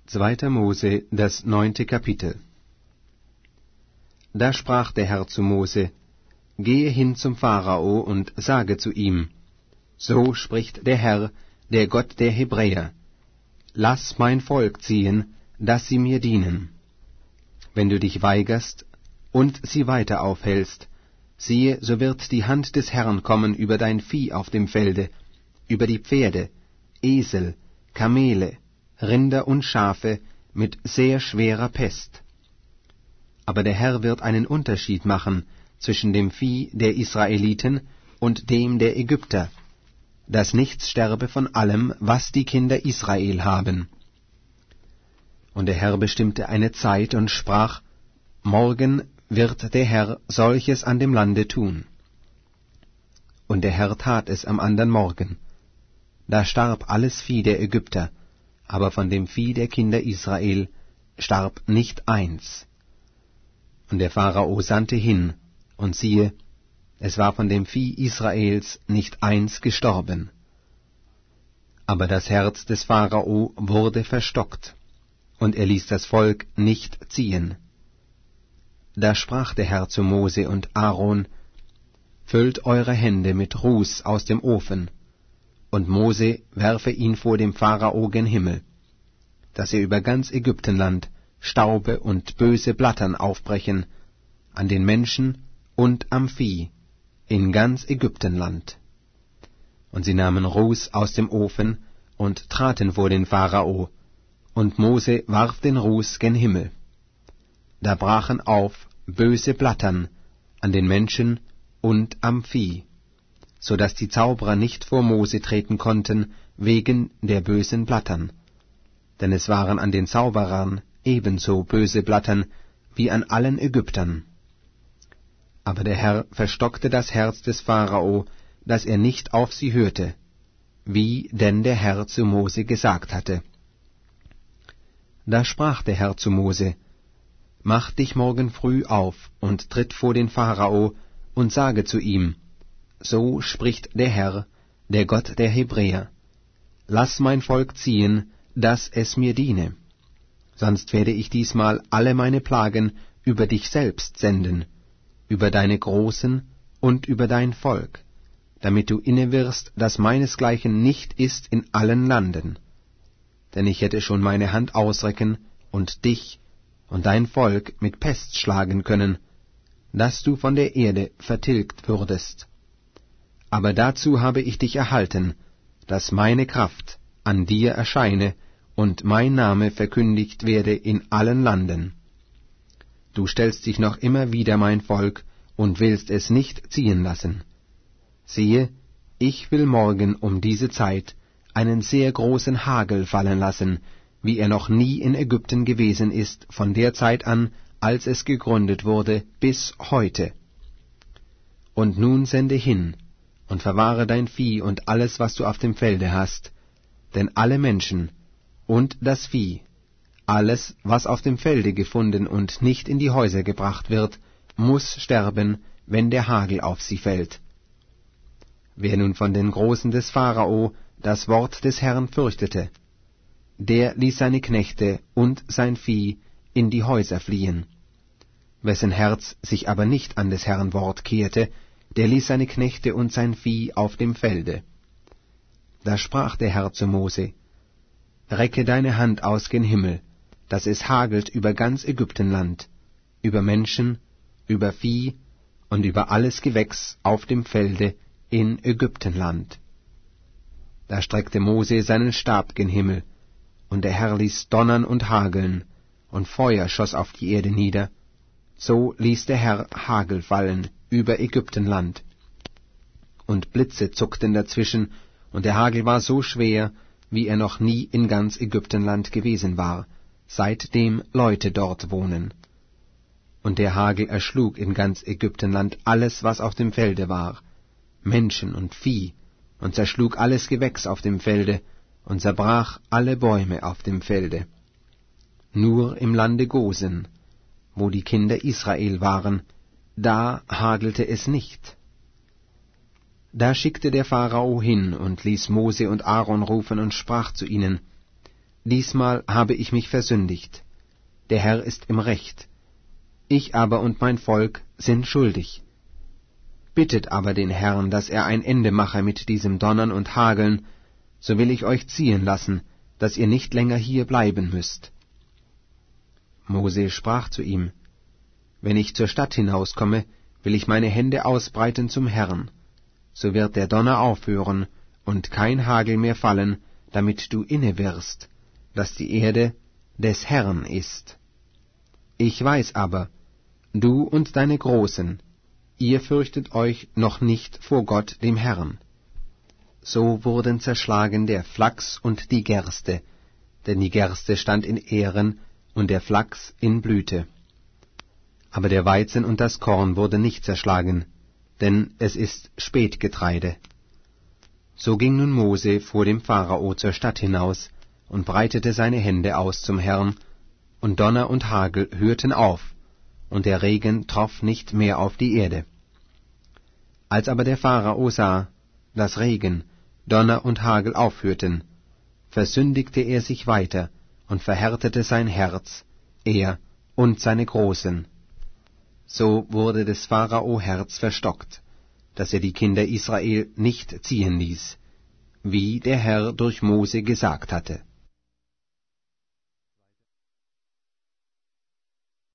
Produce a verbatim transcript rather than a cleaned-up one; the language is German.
Zweiter Mose, das neunte Kapitel. Da sprach der Herr zu Mose: Gehe hin zum Pharao und sage zu ihm: So spricht der Herr, der Gott der Hebräer: Lass mein Volk ziehen, dass sie mir dienen. Wenn du dich weigerst und sie weiter aufhältst, siehe, so wird die Hand des Herrn kommen über dein Vieh auf dem Felde, über die Pferde, Esel, Kamele, Rinder und Schafe mit sehr schwerer Pest. Aber der Herr wird einen Unterschied machen zwischen dem Vieh der Israeliten und dem der Ägypter, dass nichts sterbe von allem, was die Kinder Israel haben. Und der Herr bestimmte eine Zeit und sprach: Morgen wird der Herr solches an dem Lande tun. Und der Herr tat es am andern Morgen. Da starb alles Vieh der Ägypter, aber von dem Vieh der Kinder Israel starb nicht eins. Und der Pharao sandte hin, und siehe, es war von dem Vieh Israels nicht eins gestorben. Aber das Herz des Pharao wurde verstockt, und er ließ das Volk nicht ziehen. Da sprach der Herr zu Mose und Aaron: Füllt eure Hände mit Ruß aus dem Ofen, und Mose werfe ihn vor dem Pharao gen Himmel, dass er über ganz Ägyptenland Staube und böse Blattern aufbrechen, an den Menschen und am Vieh, in ganz Ägyptenland. Und sie nahmen Ruß aus dem Ofen und traten vor den Pharao, und Mose warf den Ruß gen Himmel. Da brachen auf böse Blattern an den Menschen und am Vieh, so daß die Zauberer nicht vor Mose treten konnten wegen der bösen Blattern. Denn es waren an den Zauberern ebenso böse Blattern wie an allen Ägyptern. Aber der Herr verstockte das Herz des Pharao, dass er nicht auf sie hörte, wie denn der Herr zu Mose gesagt hatte. Da sprach der Herr zu Mose: Mach dich morgen früh auf und tritt vor den Pharao und sage zu ihm: So spricht der Herr, der Gott der Hebräer: Lass mein Volk ziehen, dass es mir diene. Sonst werde ich diesmal alle meine Plagen über dich selbst senden, über deine Großen und über dein Volk, damit du innewirst, dass meinesgleichen nicht ist in allen Landen. Denn ich hätte schon meine Hand ausrecken und dich und dein Volk mit Pest schlagen können, dass du von der Erde vertilgt würdest. Aber dazu habe ich dich erhalten, dass meine Kraft an dir erscheine und mein Name verkündigt werde in allen Landen. Du stellst dich noch immer wider mein Volk und willst es nicht ziehen lassen. Siehe, ich will morgen um diese Zeit einen sehr großen Hagel fallen lassen, wie er noch nie in Ägypten gewesen ist, von der Zeit an, als es gegründet wurde, bis heute. Und nun sende hin und verwahre dein Vieh und alles, was du auf dem Felde hast, denn alle Menschen und das Vieh, alles, was auf dem Felde gefunden und nicht in die Häuser gebracht wird, muß sterben, wenn der Hagel auf sie fällt. Wer nun von den Großen des Pharao das Wort des Herrn fürchtete, der ließ seine Knechte und sein Vieh in die Häuser fliehen. Wessen Herz sich aber nicht an des Herrn Wort kehrte, der ließ seine Knechte und sein Vieh auf dem Felde. Da sprach der Herr zu Mose: Recke deine Hand aus gen Himmel, dass es hagelt über ganz Ägyptenland, über Menschen, über Vieh und über alles Gewächs auf dem Felde in Ägyptenland. Da streckte Mose seinen Stab gen Himmel, und der Herr ließ donnern und hageln, und Feuer schoss auf die Erde nieder. So ließ der Herr Hagel fallen über Ägyptenland. Und Blitze zuckten dazwischen, und der Hagel war so schwer, wie er noch nie in ganz Ägyptenland gewesen war, seitdem Leute dort wohnen. Und der Hagel erschlug in ganz Ägyptenland alles, was auf dem Felde war, Menschen und Vieh, und zerschlug alles Gewächs auf dem Felde, und zerbrach alle Bäume auf dem Felde. Nur im Lande Gosen, wo die Kinder Israel waren, da hagelte es nicht. Da schickte der Pharao hin und ließ Mose und Aaron rufen und sprach zu ihnen: diesmal habe ich mich versündigt. Der Herr ist im Recht. Ich aber und mein Volk sind schuldig. Bittet aber den Herrn, dass er ein Ende mache mit diesem Donnern und Hageln, so will ich euch ziehen lassen, dass ihr nicht länger hier bleiben müsst. Mose sprach zu ihm, Wenn ich zur Stadt hinauskomme, will ich meine Hände ausbreiten zum Herrn. So wird der Donner aufhören und kein Hagel mehr fallen, damit du inne wirst, dass die Erde des Herrn ist. Ich weiß aber, du und deine Großen, ihr fürchtet euch noch nicht vor Gott dem Herrn. So wurden zerschlagen der Flachs und die Gerste, denn die Gerste stand in Ähren und der Flachs in Blüte. Aber der Weizen und das Korn wurden nicht zerschlagen, denn es ist Spätgetreide. So ging nun Mose vor dem Pharao zur Stadt hinaus und breitete seine Hände aus zum Herrn, und Donner und Hagel hörten auf, und der Regen troff nicht mehr auf die Erde. Als aber der Pharao sah, dass Regen, Donner und Hagel aufhörten, versündigte er sich weiter und verhärtete sein Herz, er und seine Großen. So wurde des Pharao Herz verstockt, dass er die Kinder Israel nicht ziehen ließ, wie der Herr durch Mose gesagt hatte.